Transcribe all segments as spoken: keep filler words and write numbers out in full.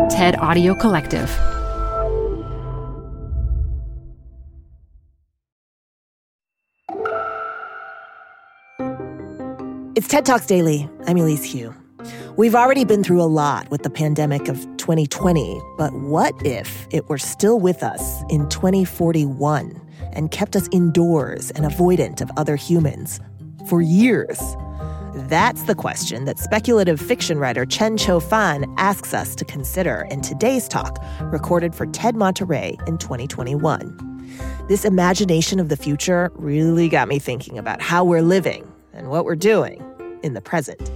TED Audio Collective. It's TED Talks Daily. I'm Elise Hu. We've already been through a lot with the pandemic of twenty twenty, but what if it were still with us in twenty forty-one and kept us indoors and avoidant of other humans for years? That's the question that speculative fiction writer Chen-Cho Fan asks us to consider in today's talk, recorded for TED Monterey in twenty twenty-one. This imagination of the future really got me thinking about how we're living and what we're doing in the present.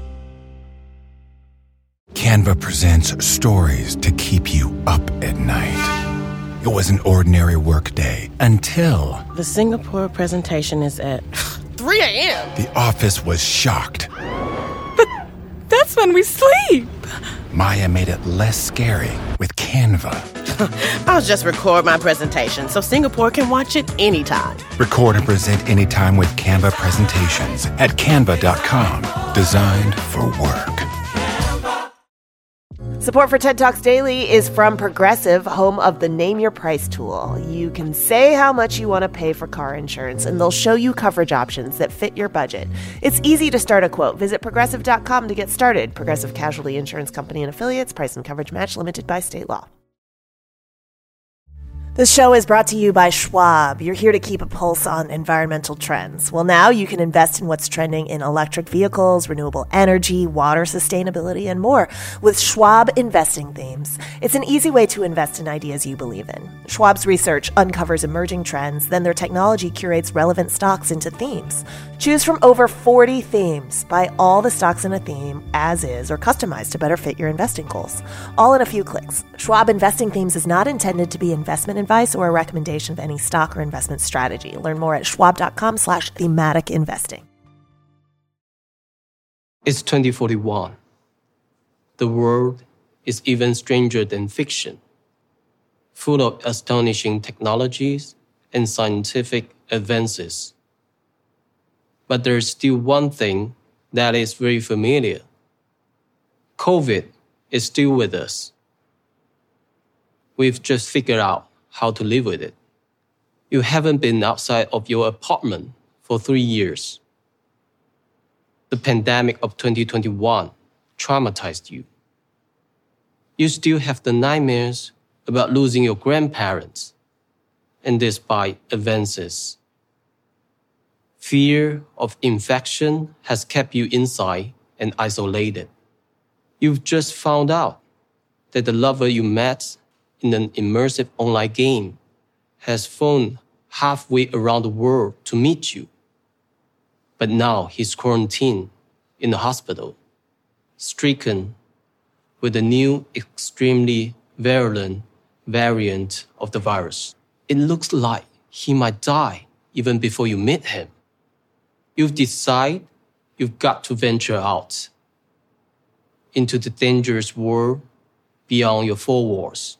Canva presents stories to keep you up at night. It was an ordinary workday until... The Singapore presentation is at three a.m. The office was shocked. But that's when we sleep. Maya made it less scary with Canva. I'll just record my presentation so Singapore can watch it anytime. Record and present anytime with Canva presentations at canva dot com. Designed for work. Support for TED Talks Daily is from Progressive, home of the Name Your Price tool. You can say how much you want to pay for car insurance, and they'll show you coverage options that fit your budget. It's easy to start a quote. Visit progressive dot com to get started. Progressive Casualty Insurance Company and Affiliates. Price and coverage match limited by state law. This show is brought to you by Schwab. You're here to keep a pulse on environmental trends. Well, now you can invest in what's trending in electric vehicles, renewable energy, water sustainability, and more with Schwab Investing Themes. It's an easy way to invest in ideas you believe in. Schwab's research uncovers emerging trends, then their technology curates relevant stocks into themes. Choose from over forty themes. Buy all the stocks in a theme as is or customized to better fit your investing goals. All in a few clicks. Schwab Investing Themes is not intended to be investment advice or a recommendation of any stock or investment strategy. Learn more at schwab dot com slash thematic investing. It's twenty forty-one. The world is even stranger than fiction, full of astonishing technologies and scientific advances. But there's still one thing that is very familiar. COVID is still with us. We've just figured out how to live with it. You haven't been outside of your apartment for three years. The pandemic of twenty twenty-one traumatized you. You still have the nightmares about losing your grandparents, and despite advances, fear of infection has kept you inside and isolated. You've just found out that the lover you met in an immersive online game has flown halfway around the world to meet you. But now he's quarantined in the hospital, stricken with a new extremely virulent variant of the virus. It looks like he might die even before you meet him. You've decided you've got to venture out into the dangerous world beyond your four walls.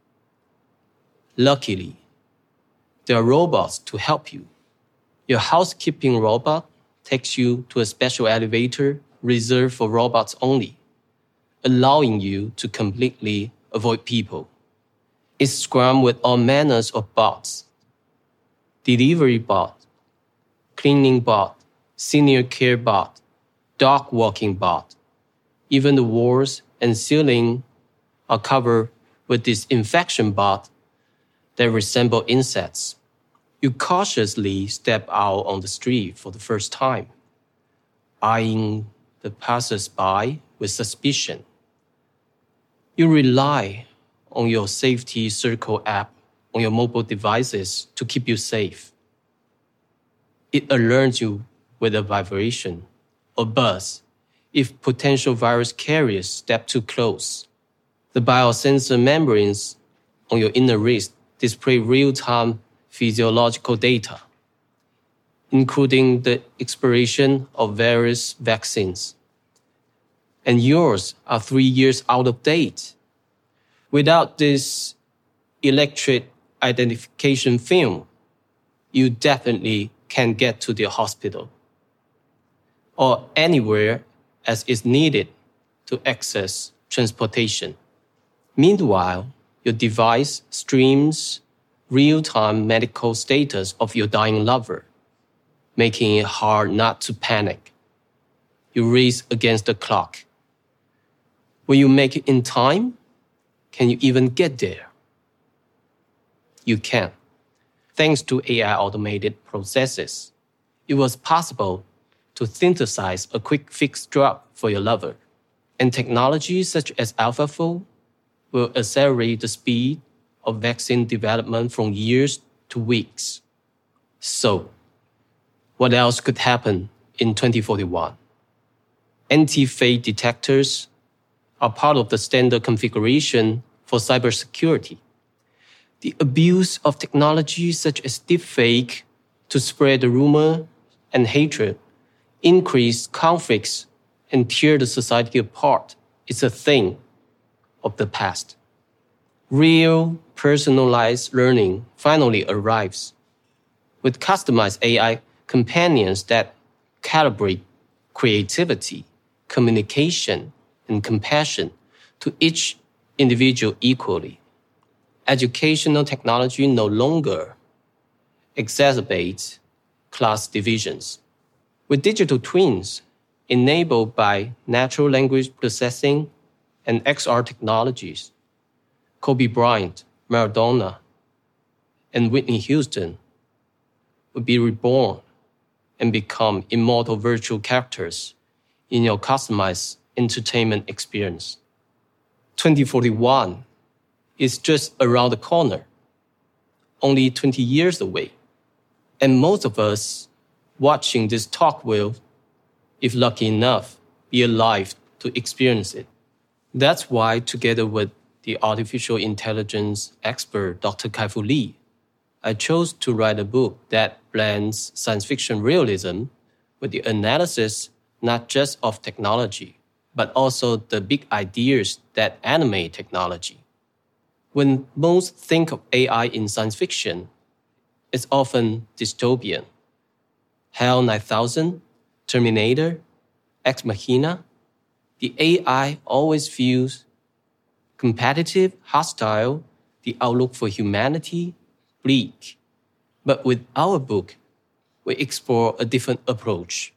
Luckily, there are robots to help you. Your housekeeping robot takes you to a special elevator reserved for robots only, allowing you to completely avoid people. It's scrammed with all manners of bots. Delivery bot, cleaning bot, senior care bot, dog walking bot. Even the walls and ceiling are covered with disinfection bot that resemble insects. You cautiously step out on the street for the first time, eyeing the passers-by with suspicion. You rely on your Safety Circle app on your mobile devices to keep you safe. It alerts you with a vibration or buzz if potential virus carriers step too close. The biosensor membranes on your inner wrist display real-time physiological data, including the expiration of various vaccines. And yours are three years out of date. Without this electric identification film, you definitely can't get to the hospital or anywhere as is needed to access transportation. Meanwhile, your device streams real-time medical status of your dying lover, making it hard not to panic. You race against the clock. Will you make it in time? Can you even get there? You can. Thanks to A I automated processes, it was possible to synthesize a quick fix drug for your lover. And technologies such as AlphaFold will accelerate the speed of vaccine development from years to weeks. So, what else could happen in twenty forty-one? Anti-fake detectors are part of the standard configuration for cybersecurity. The abuse of technology such as deepfake to spread the rumor and hatred, increase conflicts, and tear the society apart is a thing of the past. Real, personalized learning finally arrives with customized A I companions that calibrate creativity, communication, and compassion to each individual equally. Educational technology no longer exacerbates class divisions. With digital twins enabled by natural language processing and X R technologies, Kobe Bryant, Maradona, and Whitney Houston would be reborn and become immortal virtual characters in your customized entertainment experience. twenty forty-one is just around the corner, only twenty years away. And most of us watching this talk will, if lucky enough, be alive to experience it. That's why, together with the artificial intelligence expert Doctor Kai-Fu Lee, I chose to write a book that blends science fiction realism with the analysis not just of technology, but also the big ideas that animate technology. When most think of A I in science fiction, it's often dystopian. HAL nine thousand, Terminator, Ex Machina. The A I always feels competitive, hostile, the outlook for humanity, bleak. But with our book, we explore a different approach.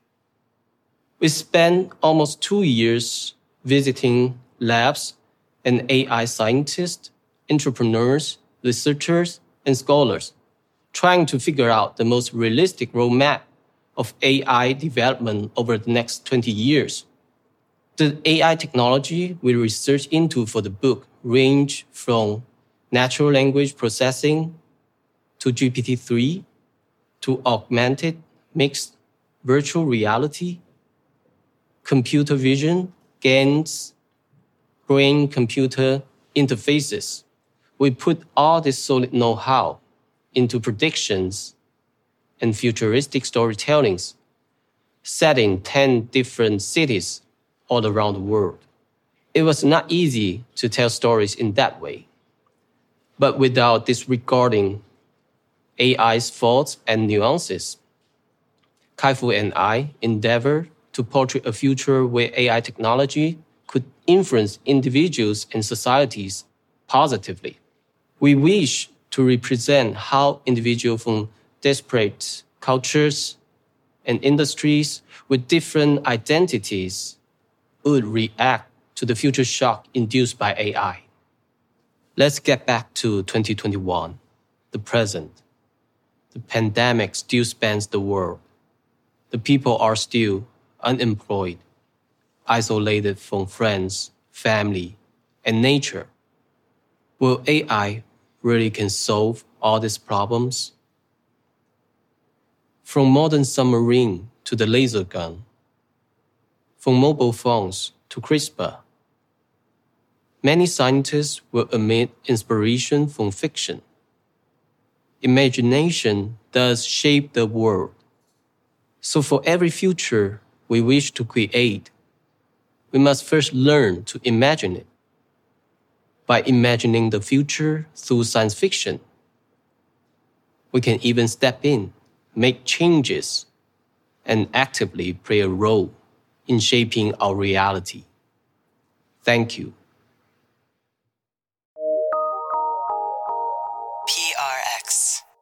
We spent almost two years visiting labs and A I scientists, entrepreneurs, researchers, and scholars, trying to figure out the most realistic roadmap of A I development over the next twenty years. The A I technology we researched into for the book range from natural language processing to G P T three to augmented mixed virtual reality, computer vision, games, brain-computer interfaces. We put all this solid know-how into predictions and futuristic storytellings, set in ten different cities all around the world. It was not easy to tell stories in that way, but without disregarding A I's faults and nuances. Kai-Fu and I endeavored to portray a future where A I technology could influence individuals and societies positively. We wish to represent how individuals from disparate cultures and industries with different identities would react to the future shock induced by A I. Let's get back to twenty twenty-one, the present. The pandemic still spans the world. The people are still unemployed, isolated from friends, family, and nature. Will A I really can solve all these problems? From modern submarine to the laser gun, from mobile phones to CRISPR, many scientists will emit inspiration from fiction. Imagination does shape the world. So for every future we wish to create, we must first learn to imagine it. By imagining the future through science fiction, we can even step in, make changes, and actively play a role in shaping our reality. Thank you. R X.